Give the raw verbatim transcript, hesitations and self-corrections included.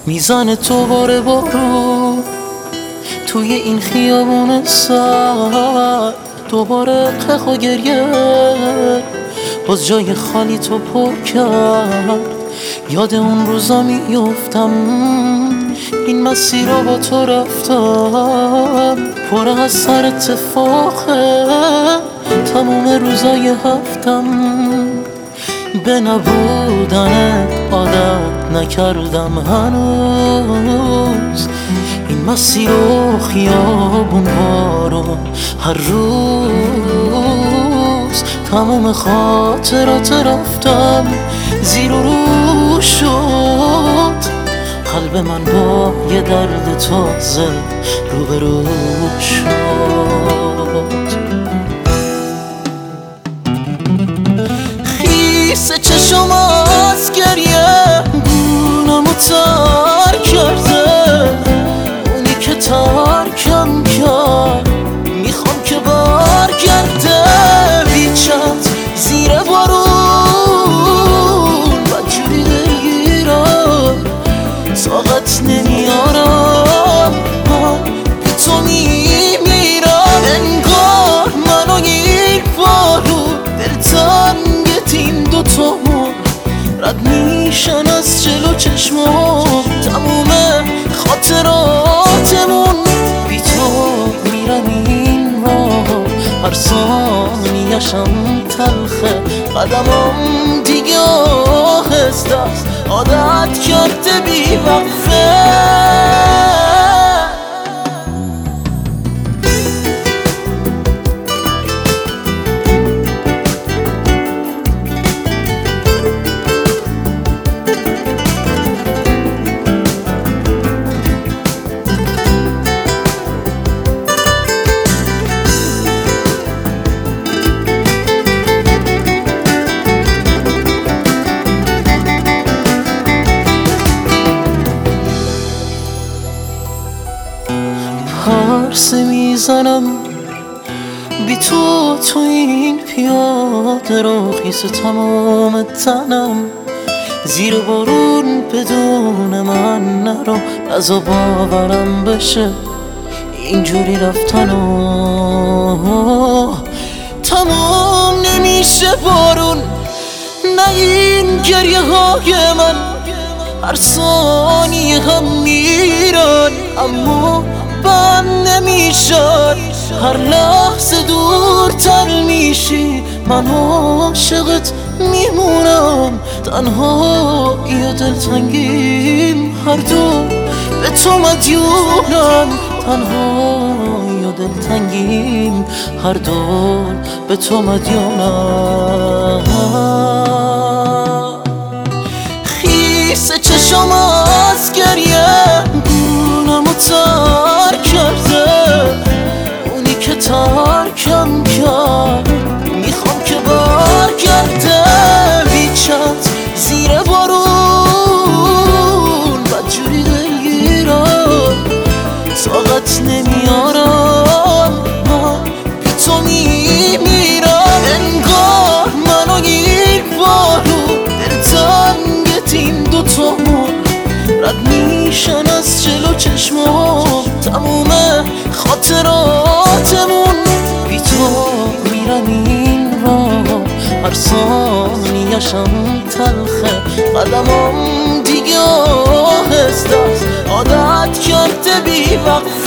میزنه دوباره بارون توی این خیابون سر، دوباره قق و گریه باز جای خالی تو پر کرد. یاد اون روزا میفتم، این مسیر رو با تو رفتم، پر از سر اتفاقه تموم روزای هفتم. به نبودنت عادت نکردم هنوز، این مسیر و خیابون ها رو هر روز تموم خاطرات رفتم زیر و رو شد. قلب من با یه درد تازه روبرو شد. خیس چشم از گریه گونمو تر کرده، اونی که ترکم کرد میخوام که برگرده. بیچت زیر بارون بدجوری دلگیرم، طاقت نمیارم، من به تو میمیرم. انگار منو این بارون دلتنگت این دوتامون رد میشن از جلو چشمام. تموم خاطراتمون بی تو میرم این راه، هر ثانیه‌شم تلخه، قدمم دیگه آهسته است، عادت کرده بی وقفه. پرسه میزنم بی تو تو این پیاده رو، خیس تمام تنم زیر بارون بدون من نرو. از باورم بشه اینجوری رفتن و تمام نمیشه بارون. نه این گریه های من هر ثانیه هم میرن، اما بند نمیشد، هر لحظه دورتر میشی. من عاشقت میمونم، تنهایی و دلتنگیم هر دو به تو مدیونم. تنهایی و دلتنگیم هر دو به تو مدیونم. خیس چشم از گریه گونمو تر کرده، اونی که ترکم کرد میخوام که برگرده. بیچت زیر بارون بدجوری دلگیرم، طاقت نمیارم، من بی تو میمیرم. انگار منو این بارون دلتنگت این دوتامون رد میشن از جلو چشمام. تموم خاطراتمون بی تو میرم این راه، هر ثانیه‌شم تلخه، قدمم دیگه آهسته است، عادت کرده بی وقفه.